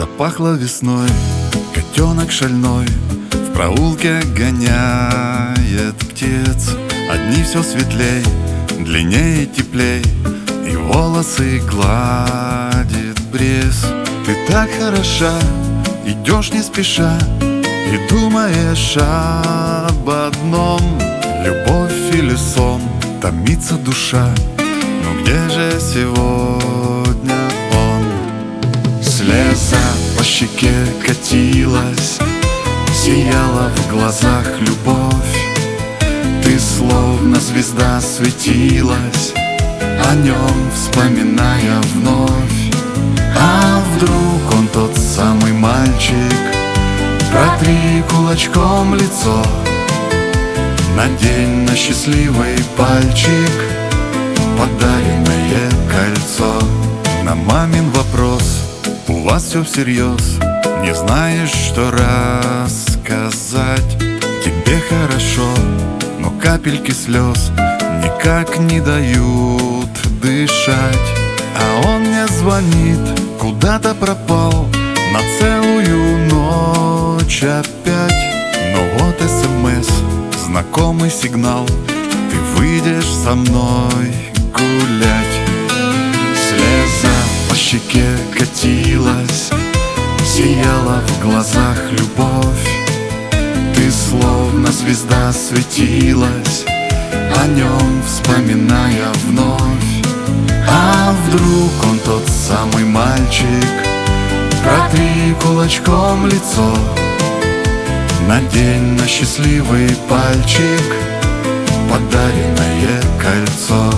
Запахло весной, котенок шальной в проулке гоняет птиц. Одни все светлей, длиннее и теплей, и волосы гладит бриз. Ты так хороша, идешь не спеша, и думаешь об одном: любовь или сон, томится душа. Но где же сегодня он? Слеза по щеке катилась, сияла в глазах любовь. Ты словно звезда светилась, о нем вспоминая вновь. А вдруг он тот самый мальчик? Протри кулачком лицо, надень на счастливый пальчик подаренное кольцо. На мамин вопрос: у вас все всерьез, не знаешь, что рассказать. Тебе хорошо, но капельки слез никак не дают дышать. А он мне звонит, куда-то пропал на целую ночь опять. Но вот СМС, знакомый сигнал: ты выйдешь со мной гулять. Слеза по щеке катилась, сияла в глазах любовь. Ты словно звезда светилась, о нем вспоминая вновь. А вдруг он тот самый мальчик? Протри кулачком лицо, надень на счастливый пальчик подаренное кольцо.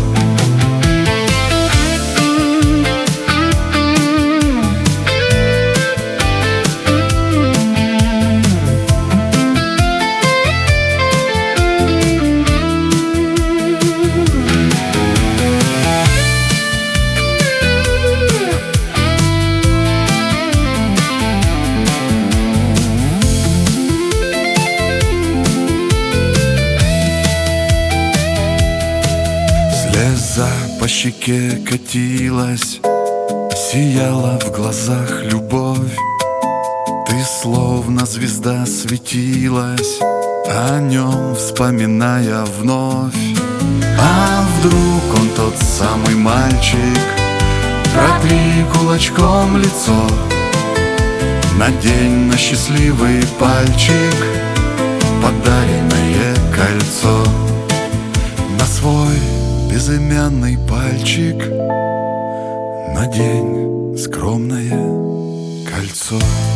Слеза по щеке катилась, сияла в глазах любовь. Ты словно звезда светилась, о нем вспоминая вновь. А вдруг он тот самый мальчик? Протри кулачком лицо, надень на счастливый пальчик подаренное кольцо. На свой безымянный пальчик надень скромное кольцо.